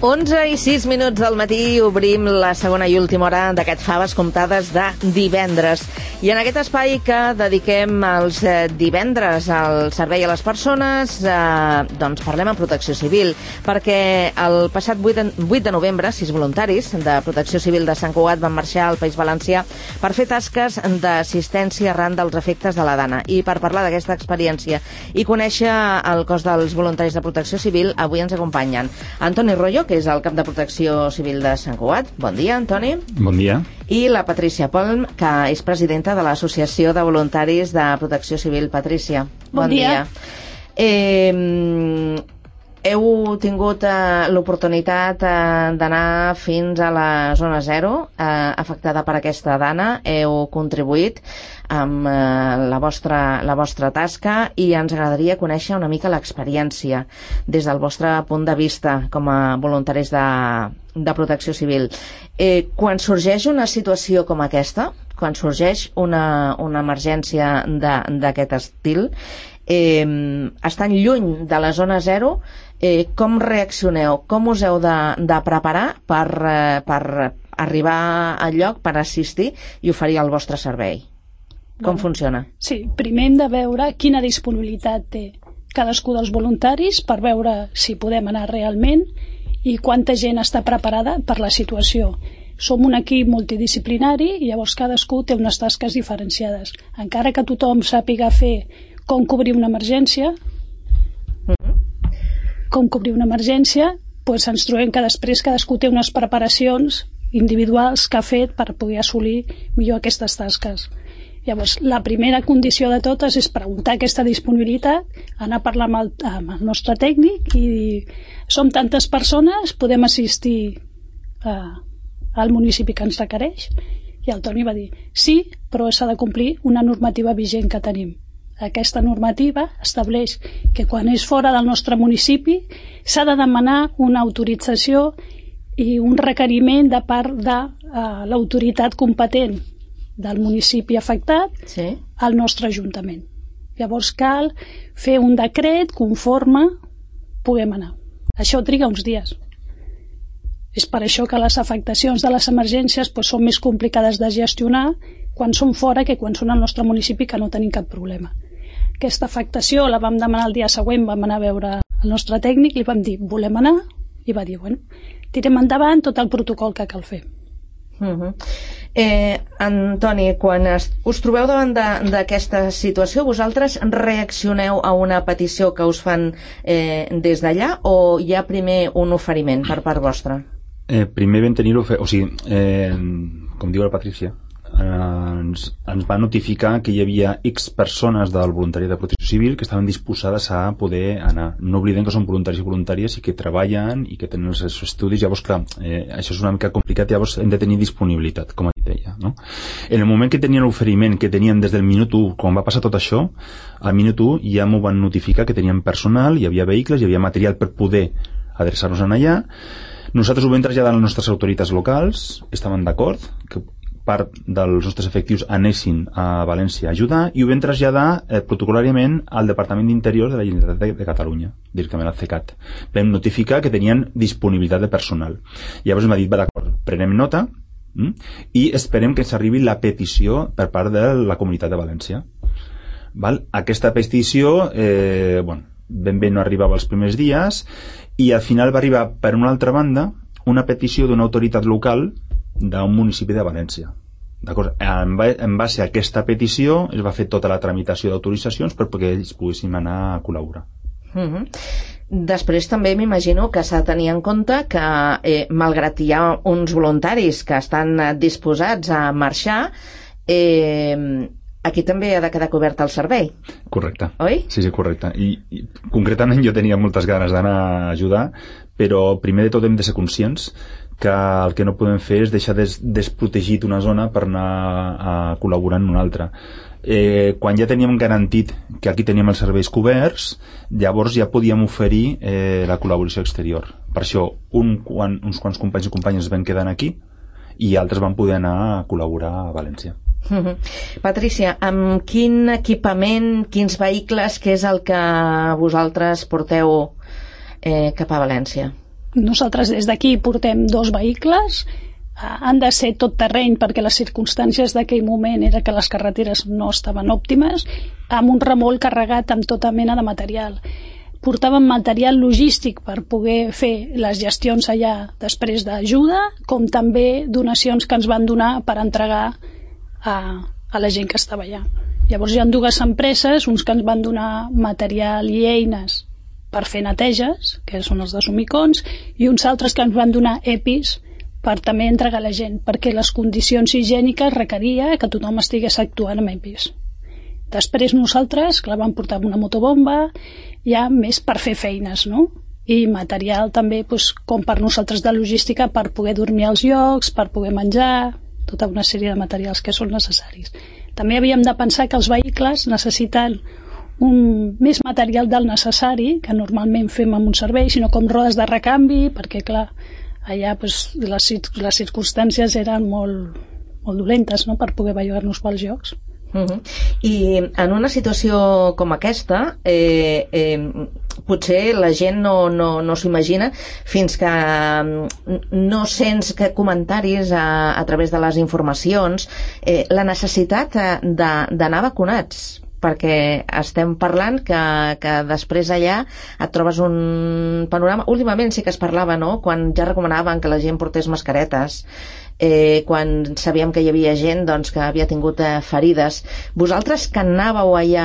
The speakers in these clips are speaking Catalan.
11:06 del matí, obrim la segona i última hora d'aquest Faves Comptades de divendres. I en aquest espai que dediquem els divendres al servei a les persones, doncs parlem en protecció civil, perquè el passat 8 de novembre, 6 voluntaris de Protecció Civil de Sant Cugat van marxar al País Valencià per fer tasques d'assistència arran dels efectes de la Dana. I per parlar d'aquesta experiència i conèixer el cos dels voluntaris de Protecció Civil, avui ens acompanyen Antoni Royo, que és el cap de Protecció Civil de Sant Cugat. Bon dia, Antoni. Bon dia. I la Patrícia Polm, que és presidenta de l'Associació de Voluntaris de Protecció Civil. Patrícia, bon dia. Heu tingut l'oportunitat d'anar fins a la zona 0 afectada per aquesta dana, heu contribuït amb la vostra tasca i ens agradaria conèixer una mica l'experiència des del vostre punt de vista com a voluntaris de Protecció Civil. Quan sorgeix una situació com aquesta, quan sorgeix una emergència d'aquest estil, estan lluny de la zona 0, com reaccioneu? Com us heu de preparar per arribar al lloc, per assistir i oferir el vostre servei? Com funciona? Sí, primer hem de veure quina disponibilitat té cadascú dels voluntaris per veure si podem anar realment i quanta gent està preparada per la situació. Som un equip multidisciplinari i llavors cadascú té unes tasques diferenciades. Encara que tothom sàpiga fer com cobrir una emergència, doncs ens trobem que després cadascú té unes preparacions individuals que ha fet per poder assolir millor aquestes tasques. Llavors, la primera condició de totes és preguntar aquesta disponibilitat, anar a parlar amb el nostre tècnic i dir, som tantes persones, podem assistir al municipi que ens requereix? I el Toni va dir, sí, però s'ha de complir una normativa vigent que tenim. Aquesta normativa estableix que quan és fora del nostre municipi s'ha de demanar una autorització i un requeriment de part de l'autoritat competent del municipi afectat al nostre ajuntament. Llavors cal fer un decret conforme puguem anar. Això triga uns dies. És per això que les afectacions de les emergències són més complicades de gestionar quan són fora que quan són al nostre municipi, que no tenim cap problema. Aquesta afectació la vam demanar el dia següent, vam anar a veure el nostre tècnic, li vam dir, volem anar? I va dir, bueno, tirem endavant tot el protocol que cal fer. Antoni, quan us trobeu davant d'aquesta situació, vosaltres reaccioneu a una petició que us fan des d'allà o hi ha primer un oferiment per part vostra? Primer vam tenir com diu la Patrícia, ens va notificar que hi havia X persones del voluntari de Protecció Civil que estaven disposades a poder anar. No oblidem que són voluntaris i voluntàries i que treballen i que tenen els seus estudis. Llavors, clar, això és una mica complicat, llavors hem de tenir disponibilitat, com deia, no? En el moment que tenien l'oferiment que tenien des del minut 1, quan va passar tot això, al minut 1 ja m'ho van notificar que tenien personal, hi havia vehicles, hi havia material per poder adreçar-nos allà. Nosaltres ho vam traslladar a les nostres autoritats locals, estaven d'acord que part dels nostres efectius anessin a València a ajudar i ho vam traslladar protocolàriament al Departament d'Interior de la Generalitat de Catalunya, directament al CECAT. Vam notificar que tenien disponibilitat de personal. Llavors m'ha dit, va d'acord, prenem nota i esperem que ens arribi la petició per part de la Comunitat de València. Aquesta petició, ben bé no arribava els primers dies i al final va arribar, per una altra banda, una petició d'una autoritat local d'un municipi de València. D'acord? En base a aquesta petició es va fer tota la tramitació d'autoritzacions perquè ells poguéssim anar a col·laborar. Després també m'imagino que s'ha de tenir en compte que malgrat hi ha uns voluntaris que estan disposats a marxar, aquí també ha de quedar cobert el servei. Correcte. Oi? Sí, correcte. I concretament jo tenia moltes ganes d'anar a ajudar, però primer de tot hem de ser conscients que el que no podem fer és deixar desprotegit una zona per anar a col·laborar en una altra. Quan ja teníem garantit que aquí teníem els serveis coberts, llavors ja podíem oferir la col·laboració exterior. Per això uns quants companys i companyes van quedar aquí i altres van poder anar a col·laborar a València. Patrícia, amb quin equipament, quins vehicles, què és el que vosaltres porteu cap a València? nosaltres des d'aquí portem 2 vehicles, han de ser tot terreny perquè les circumstàncies d'aquell moment era que les carreteres no estaven òptimes, amb un remolc carregat amb tota mena de material. Portàvem material logístic per poder fer les gestions allà després d'ajuda, com també donacions que ens van donar per entregar a la gent que estava allà. Llavors hi ha 2 empreses, uns que ens van donar material i eines per fer neteges, que són els de Sumicons, i uns altres que ens van donar EPIs per també entregar a la gent, perquè les condicions higièniques requeria que tothom estigués actuant amb EPIs. Després nosaltres, clar, vam portar una motobomba, ja més per fer feines, no? I material també, doncs, com per nosaltres de logística, per poder dormir als llocs, per poder menjar, tota una sèrie de materials que són necessaris. També havíem de pensar que els vehicles necessiten més material del necessari, que normalment fem amb un servei, sinó com rodes de recanvi, perquè, clar, allà pues, les circumstàncies eren molt dolentes, no?, per poder bellugar-nos pels llocs. I en una situació com aquesta potser la gent no s'imagina fins que no sents comentaris a través de les informacions la necessitat d'anar vacunats, perquè estem parlant que després allà et trobes un panorama. Últimament sí que es parlava, no?, quan ja recomanaven que la gent portés mascaretes, quan sabíem que hi havia gent doncs, que havia tingut ferides. Vosaltres que anàveu allà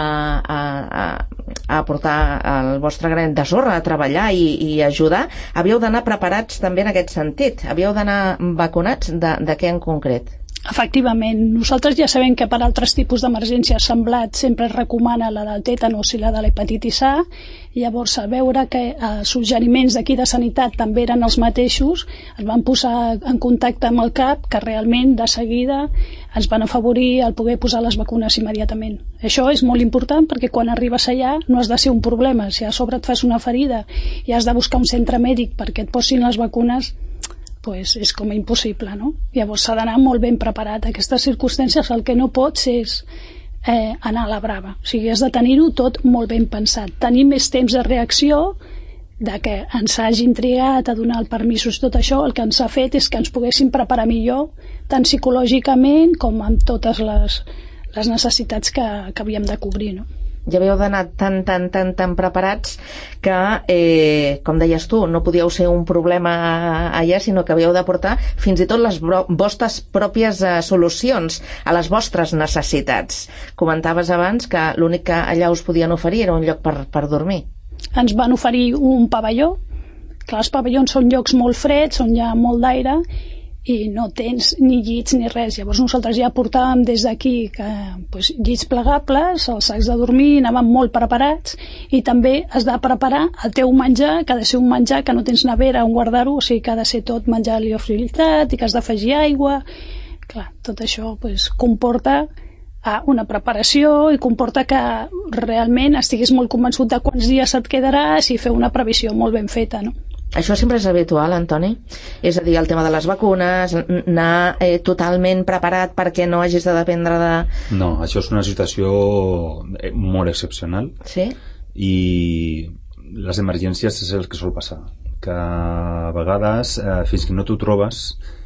a portar el vostre granet de sorra, a treballar i ajudar, havíeu d'anar preparats també en aquest sentit, havíeu d'anar vacunats de què en concret? Efectivament, nosaltres ja sabem que per altres tipus d'emergències semblats sempre es recomana la del tètanus i la de l'hepatitis A, i llavors a veure que els suggeriments d'aquí de Sanitat també eren els mateixos, es van posar en contacte amb el CAP, que realment de seguida ens van afavorir el poder posar les vacunes immediatament. Això és molt important perquè quan arribes allà no has de ser un problema, si a sobre et fas una ferida i has de buscar un centre mèdic perquè et posin les vacunes, pues és com impossible, no? Llavors s'ha d'anar molt ben preparat. A aquestes circumstàncies el que no pots és anar a la brava. O sigui, has de tenir-ho tot molt ben pensat. Tenir més temps de reacció, de que ens hagin trigat a donar el permisos, tot això, el que ens ha fet és que ens poguéssim preparar millor, tant psicològicament com amb totes les necessitats que havíem de cobrir, no? Ja havíeu d'anar tan preparats que, com deies tu, no podíeu ser un problema allà, sinó que havíeu de portar fins i tot les vostres pròpies solucions a les vostres necessitats. Comentaves abans que l'únic que allà us podien oferir era un lloc per dormir. Ens van oferir un pavelló. Clar, els pavellons són llocs molt freds, on hi ha molt d'aire, i no tens ni llits ni res. Llavors nosaltres ja portàvem des d'aquí llits plegables, els sacs de dormir, anàvem molt preparats, i també has de preparar el teu menjar, que ha de ser un menjar que no tens nevera on guardar-ho, o sigui que ha de ser tot menjar liofilitzat i que has d'afegir aigua. Clar, tot això comporta una preparació i comporta que realment estiguis molt convençut de quants dies et quedaràs i fer una previsió molt ben feta, no? Això sempre és habitual, Antoni? És a dir, el tema de les vacunes, anar totalment preparat perquè no hagis de dependre de... No, això és una situació molt excepcional. Sí? I les emergències és el que sol passar. Que a vegades, fins que no t'ho trobes,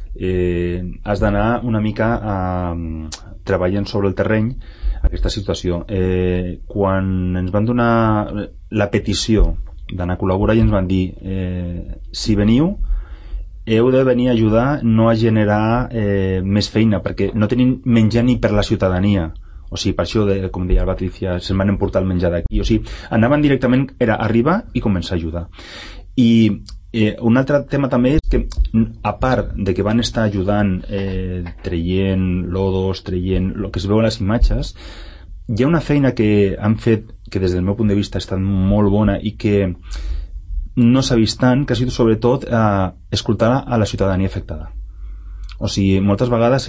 has d'anar una mica treballant sobre el terreny aquesta situació. Quan ens van donar la petició d'anar a col·laborar i ens van dir si veniu heu de venir a ajudar, no a generar més feina, perquè no tenim menjar ni per la ciutadania, o sigui, per això com deia la Patricia, se'n van emportar el menjar d'aquí, o sigui, anaven directament, era arribar i començar a ajudar. I un altre tema també és que a part de que van estar ajudant traient lodos, traient el que es veu a les imatges, hi ha una feina que han fet que des del meu punt de vista ha estat molt bona i que no s'ha vist tant, que ha sigut sobretot escoltar a la ciutadania afectada. O sigui, moltes vegades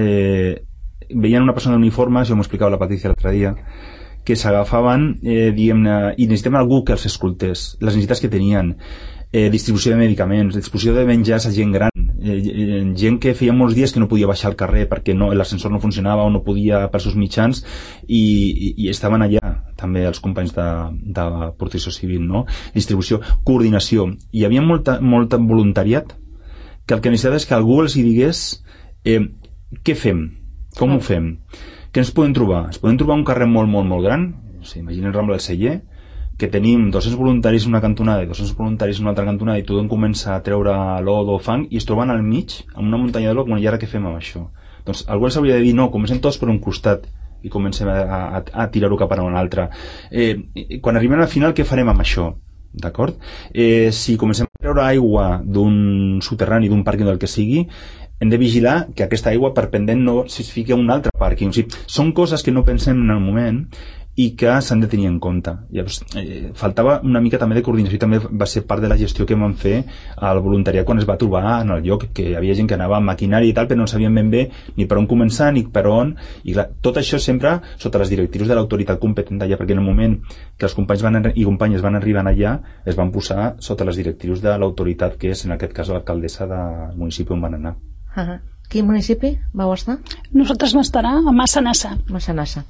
veien una persona d'uniforme, això m'ho explicava la Patricia l'altre dia, que s'agafaven diguem-ne, i necessitaven algú que els escoltés les necessitats que tenien, distribució de medicaments, distribució de menjars a gent gran, gent que feia molts dies que no podia baixar al carrer perquè l'ascensor no funcionava o no podia per seus mitjans i estaven allà també els companys de Protecció Civil, no? Distribució, coordinació. Hi havia molt voluntariat que el que necessitava és que algú els hi digués què fem, com ho fem, què ens podem trobar. Ens podem trobar un carrer molt gran, imaginen Rambla del Celler, que tenim 200 voluntaris en una cantonada i 200 voluntaris en una altra cantonada i tothom comença a treure lodo o fang i es troben al mig amb una muntanya de lodo. I ara què fem amb això? Doncs algú els hauria de dir, no, comencem tots per un costat i comencem a tirar-ho cap a un altre. Quan arribem al final, què farem amb això? D'acord? Si comencem a treure aigua d'un soterrani, d'un pàrquing, del que sigui, hem de vigilar que aquesta aigua per pendent no es fiqui a un altre pàrquing. O sigui, són coses que no pensem en el moment i que s'han de tenir en compte. Llavors, faltava una mica també de coordinació i també va ser part de la gestió que vam fer al voluntariat quan es va trobar en el lloc, que hi havia gent que anava amb maquinària i tal, però no sabien ben bé ni per on començar ni per on, i clar, tot això sempre sota les directrius de l'autoritat competent d'allà, perquè en el moment que els companys i companyes van arribar allà es van posar sota les directrius de l'autoritat, que és en aquest cas l'alcaldessa del municipi on van anar. Quin municipi vau estar? Nosaltres vam estar a Massanassa. Massanassa.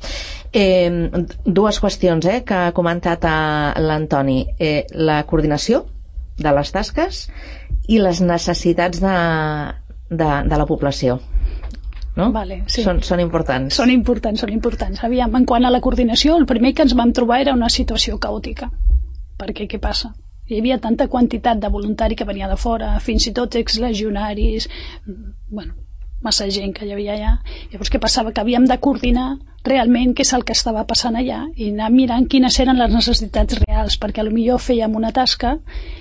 Dues qüestions que ha comentat l'Antoni. La coordinació de les tasques i les necessitats de la població. No? Vale, sí. Són importants. Són importants. Aviam, en quant a la coordinació, el primer que ens vam trobar era una situació caòtica. Perquè què passa? Hi havia tanta quantitat de voluntari que venia de fora, fins i tot exlegionaris, massa gent que hi havia allà. Llavors què passava? Que havíem de coordinar realment què és el que estava passant allà i anar mirant quines eren les necessitats reals, perquè potser fèiem una tasca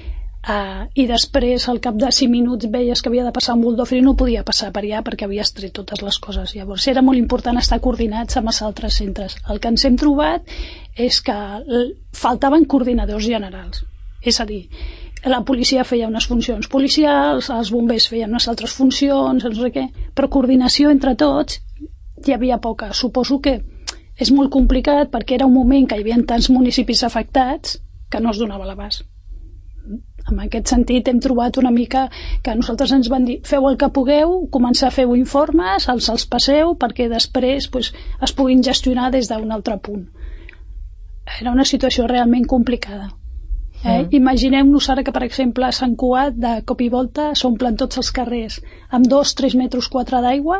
i després al cap de 5 minuts veies que havia de passar un buldòfer i no podia passar per allà perquè havies tret totes les coses. Llavors era molt important estar coordinats amb els altres centres. El que ens hem trobat és que faltaven coordinadors generals. És a dir, la policia feia unes funcions policials, els bombers feien unes altres funcions, no sé què, però coordinació entre tots hi havia poca. Suposo que és molt complicat perquè era un moment que hi havia tants municipis afectats que no es donava l'abast. En aquest sentit hem trobat una mica que nosaltres ens van dir feu el que pugueu, començar a fer informes, els passeu perquè després es puguin gestionar des d'un altre punt. Era una situació realment complicada. Imagineu-nos ara que per exemple a Sant Cugat de cop i volta s'omplen tots els carrers amb 2-3 metres quadrats d'aigua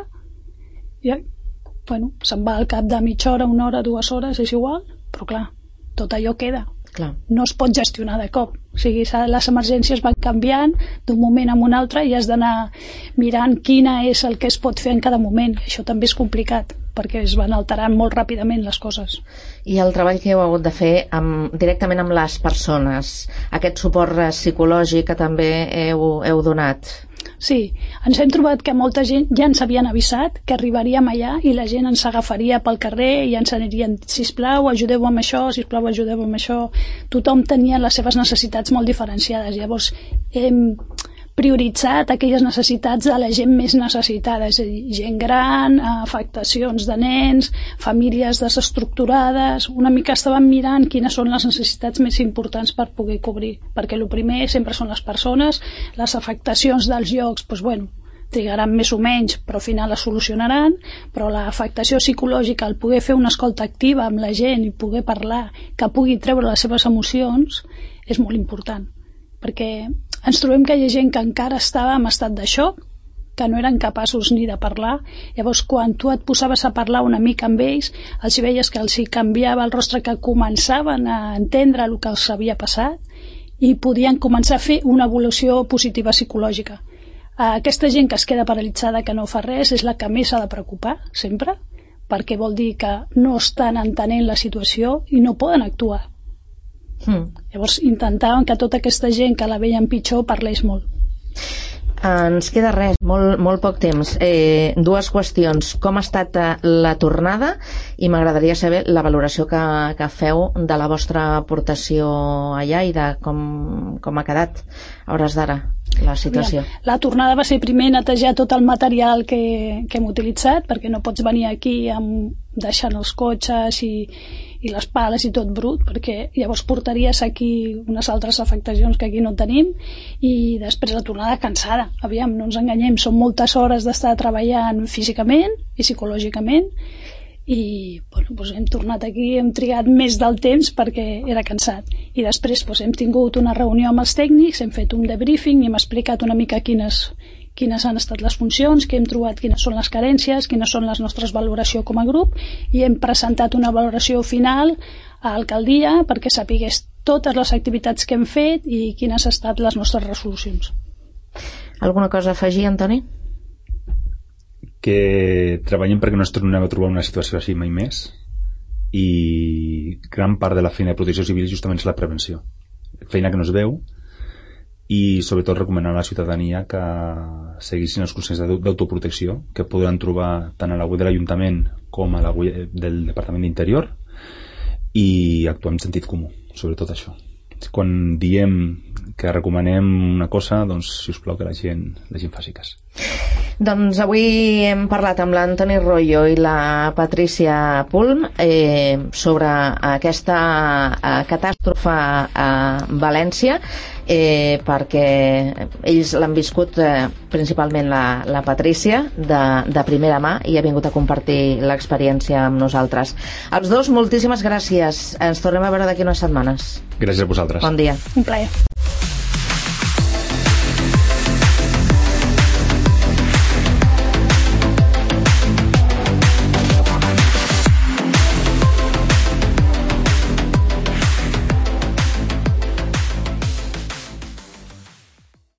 i se'n va al cap de mitja hora, 1 hora, 2 hores, és igual, però clar, tot allò queda. Clar. No es pot gestionar de cop, o sigui, les emergències van canviant d'un moment a un altre i has d'anar mirant quina és el que es pot fer en cada moment. Això també és complicat perquè es van alterant molt ràpidament les coses. I el treball que heu hagut de fer directament amb les persones, aquest suport psicològic que també heu donat? Sí, ens hem trobat que molta gent ja ens havien avisat que arribaríem allà i la gent ens agafaria pel carrer i ens anirien, sisplau, ajudeu amb això, sisplau, ajudeu amb això. Tothom tenia les seves necessitats molt diferenciades. Llavors hem prioritzat aquelles necessitats de la gent més necessitada, és a dir, gent gran, afectacions de nens, famílies desestructurades. Una mica estàvem mirant quines són les necessitats més importants per poder cobrir, perquè el primer sempre són les persones, les afectacions dels llocs, trigaran més o menys, però al final les solucionaran, però l'afectació psicològica, el poder fer una escolta activa amb la gent i poder parlar, que pugui treure les seves emocions, és molt important, perquè ens trobem que hi ha gent que encara estava en estat de xoc, que no eren capaços ni de parlar. Llavors quan tu et posaves a parlar una mica amb ells, els veies que els canviava el rostre, que començaven a entendre el que els havia passat i podien començar a fer una evolució positiva psicològica. Aquesta gent que es queda paralitzada, que no fa res, és la que més s'ha de preocupar sempre, perquè vol dir que no estan entenent la situació i no poden actuar. Llavors intentàvem que tota aquesta gent que la veien pitjor parlés molt. Ens queda res, molt poc temps. Dues qüestions. Com ha estat la tornada? I m'agradaria saber la valoració que feu de la vostra aportació allà i de com ha quedat a hores d'ara la situació. La tornada va ser primer netejar tot el material que hem utilitzat, perquè no pots venir aquí deixant els cotxes i les pales i tot brut, perquè llavors portaries aquí unes altres afectacions que aquí no tenim, i després la tornada cansada. Aviam, no ens enganyem, són moltes hores d'estar treballant físicament i psicològicament, i bueno, doncs hem tornat aquí, hem trigat més del temps perquè era cansat, i després doncs, hem tingut una reunió amb els tècnics, hem fet un debriefing i hem explicat una mica quines han estat les funcions, que hem trobat quines són les carències, quines són les nostres valoracions com a grup, i hem presentat una valoració final a l'alcaldia perquè sapigués totes les activitats que hem fet i quines han estat les nostres resolucions. Alguna cosa a afegir, Antoni? Que treballem perquè no ens tornem a trobar una situació així mai més, i gran part de la feina de protecció civil justament és la prevenció, feina que no es veu, i sobretot recomanar a la ciutadania que seguissin els consells d'autoprotecció que podran trobar tant a la web de l'Ajuntament com a la web del Departament d'Interior, i actuar amb sentit comú, sobretot això. Quan diem que recomanem una cosa, doncs sisplau que la gent faci cas. Doncs avui hem parlat amb l'Antoni Royo i la Patrícia Pulm sobre aquesta catàstrofe a València, perquè ells l'han viscut, principalment la Patrícia, de primera mà, i ha vingut a compartir l'experiència amb nosaltres. Els dos, moltíssimes gràcies. Ens tornem a veure d'aquí unes setmanes. Gràcies a vosaltres. Bon dia. Un plaer.